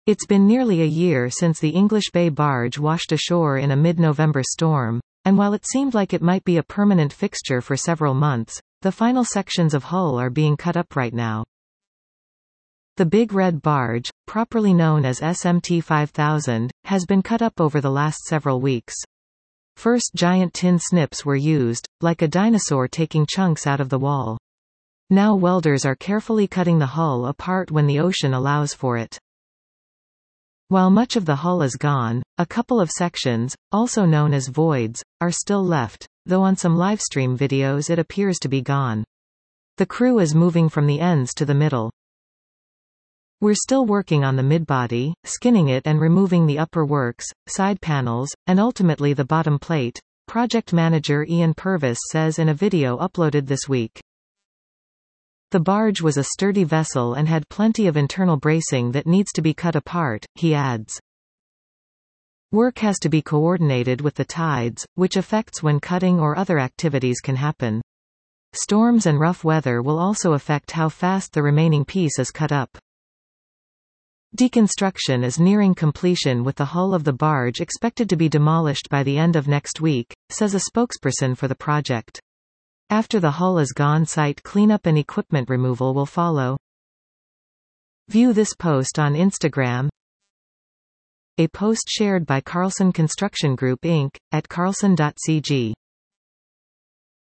It's been nearly a year since the English Bay barge washed ashore in a mid-November storm, and while it seemed like it might be a permanent fixture for several months, the final sections of hull are being cut up right now. The Big Red Barge, properly known as SMT 5000, has been cut up over the last several weeks. First, giant tin snips were used, like a dinosaur taking chunks out of the wall. Now welders are carefully cutting the hull apart when the ocean allows for it. While much of the hull is gone, a couple of sections, also known as voids, are still left, though on some livestream videos it appears to be gone. The crew is moving from the ends to the middle. We're still working on the midbody, skinning it and removing the upper works, side panels, and ultimately the bottom plate, project manager Ian Purvis says in a video uploaded this week. The barge was a sturdy vessel and had plenty of internal bracing that needs to be cut apart, he adds. Work has to be coordinated with the tides, which affects when cutting or other activities can happen. Storms and rough weather will also affect how fast the remaining piece is cut up. Deconstruction is nearing completion with the hull of the barge expected to be demolished by the end of next week, says a spokesperson for the project. After the hull is gone, site cleanup and equipment removal will follow. View this post on Instagram. A post shared by Carlson Construction Group Inc. at carlson.cg.